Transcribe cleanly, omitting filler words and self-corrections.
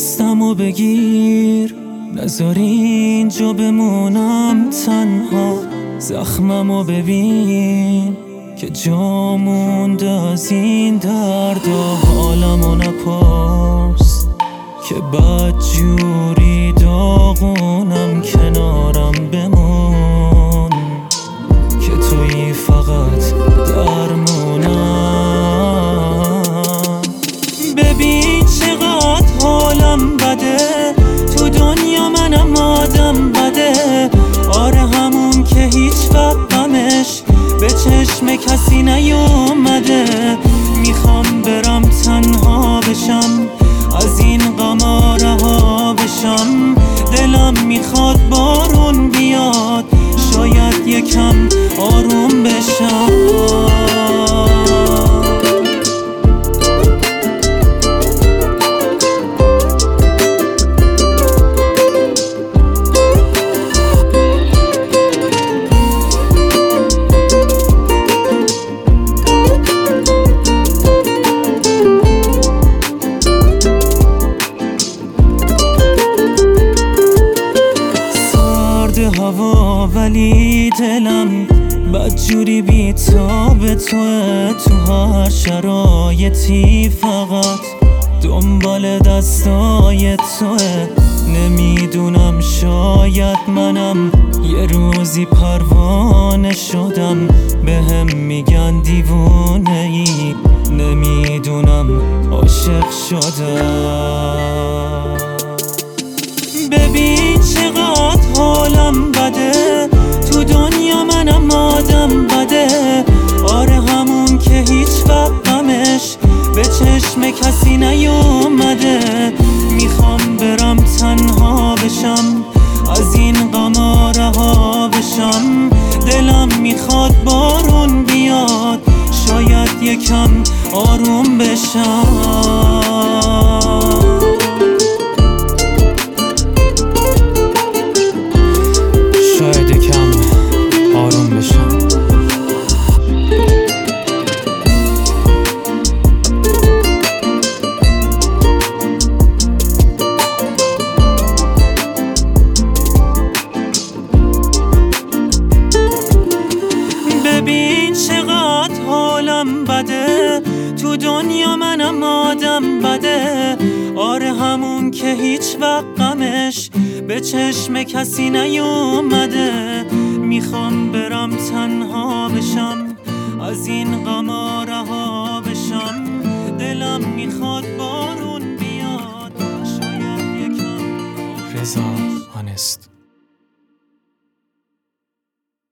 دستمو بگیر، نذار اینجا بمونم تنها. زخممو ببین که جا مونده از این درد و حالمو نپرس که بدجوری داغونم. کنارم بمون که تویی فقط درمونم. ببین چقدر حالم بده، تو دنیا منم آدم بده. آره همون که هیچ وقت غمش به چشم کسی نیومده. میخوام برم تنها بشم، از این غما رها بشم. دلم میخواد بارون بیاد، شاید یکم آروم بشم. هوا ولی دلم بدجوری بی‌تاب توه. تو هر شرایطی فقط دنبال دستای توه. نمیدونم شاید منم یه روزی پروانه شدم. بهم میگن دیوونه ای، نمیدونم عاشق شدم. ببین چقدر حالم بده، تو دنیا منم آدم بده. آره همون که هیچ وقت غمش به چشم کسی نیومده. میخوام برم تنها بشم، از این غما رها بشم. دلم میخواد بارون بیاد، شاید یکم آروم بشم. ببین چقدر حالم بده، تو دنیا منم آدم بده. آره همون که هیچ وقت غمش به چشم کسی نیومده. میخوام برم تنها بشم، از این غما رها بشم. دلم میخواد بارون بیاد، شاید یکم. رضا آنست.